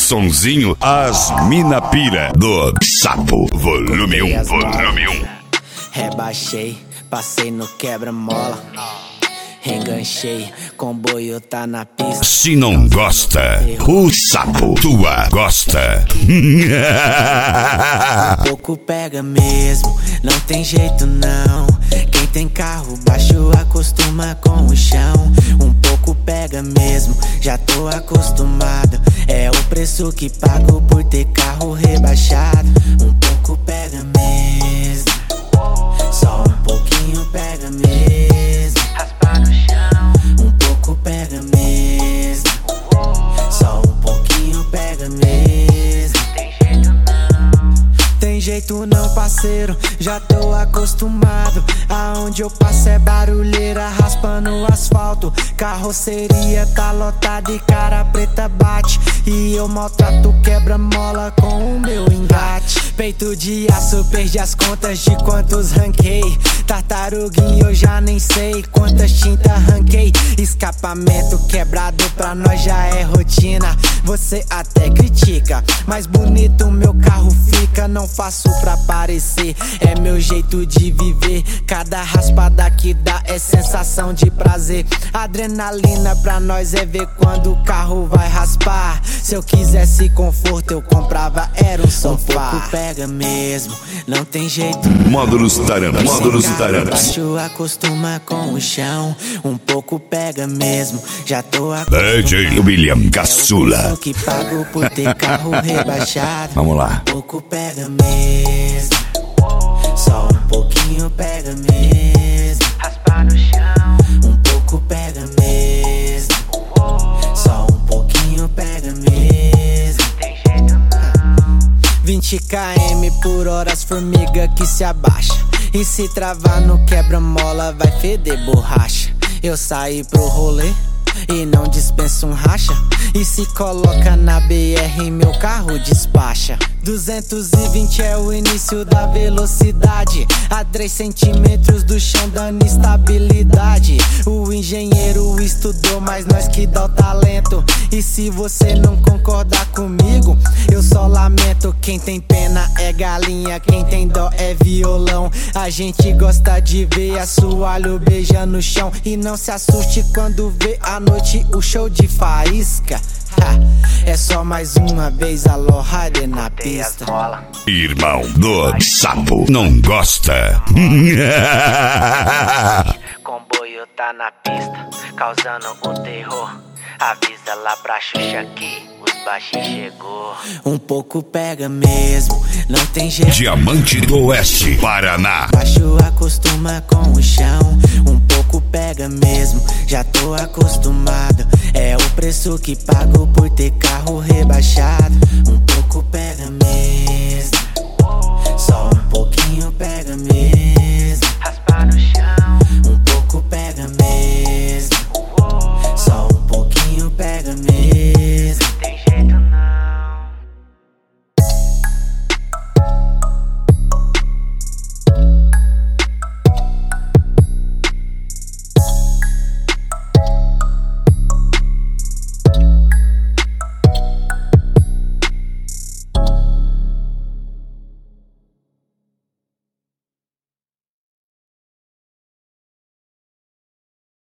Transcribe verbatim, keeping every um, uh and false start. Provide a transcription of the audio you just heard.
sonzinho, as mina pira do Sapo, volume um, volume um. Rebaixei, passei no quebra-mola, enganchei, comboio tá na pista. Se não gosta, o Sapo tua gosta. Um pouco pega mesmo, não tem jeito não. Quem tem carro baixo acostuma com o chão. Um pouco pega mesmo, já tô acostumado. É o preço que pago por ter carro rebaixado. Um pouco pega mesmo, só um pouquinho pega mesmo. Raspa no chão. Um pouco pega mesmo, só um pouquinho pega mesmo. Tem jeito não, tem jeito não, parceiro, já tô acostumado. Aonde eu passo é barulheira raspando o asfalto. Carroceria tá lotada e cara preta bate. E eu maltrato quebra-mola com o meu engate. Peito de aço, perdi as contas de quantos ranquei. Tartaruguinho eu já nem sei quantas tintas ranquei. Escapamento quebrado pra nós já é rotina. Você até critica, mas bonito meu carro fica. Não faço pra parecer, é meu jeito de viver. Cada raspada que dá é sensação de prazer. Adrenalina pra nós é ver quando o carro vai raspar. Se eu quisesse conforto eu comprava, era um sofá. Um pouco pega mesmo, não tem jeito. Módulos Taramps, módulos Taramps. Baixo acostuma com o chão. Um pouco pega mesmo, já tô acostumado. D J William Caçula. É o que pago por ter carro rebaixado. Vamos lá. Um pouco pega mesmo, só um pouquinho pega mesmo. Raspa no chão. Um pouco pega mesmo, só um pouquinho pega mesmo. Tem jeito não. vinte quilômetros por hora, as formiga que se abaixa. E se travar no quebra-mola vai feder borracha. Eu saí pro rolê e não dispenso um racha. E se coloca na B R meu carro despacha. Duzentos e vinte é o início da velocidade. A três centímetros do chão dando estabilidade. O engenheiro estudou, mas nós que dá o talento. E se você não concordar comigo, eu só lamento. Quem tem pena é galinha, quem tem dó é violão. A gente gosta de ver assoalho beijando no chão. E não se assuste quando vê à noite o show de faísca. Ha, é só mais uma vez a Lowrider na pista. Irmão do Sapo não gosta. Comboio tá na pista, causando o terror. Avisa lá pra Xuxa que os baixinhos chegou. Um pouco pega mesmo, não tem jeito. Diamante do Oeste, Paraná. Baixo acostuma com o chão. Um pouco pega mesmo, já tô acostumado. É o preço que pago por ter carro rebaixado. Um pouco pega mesmo.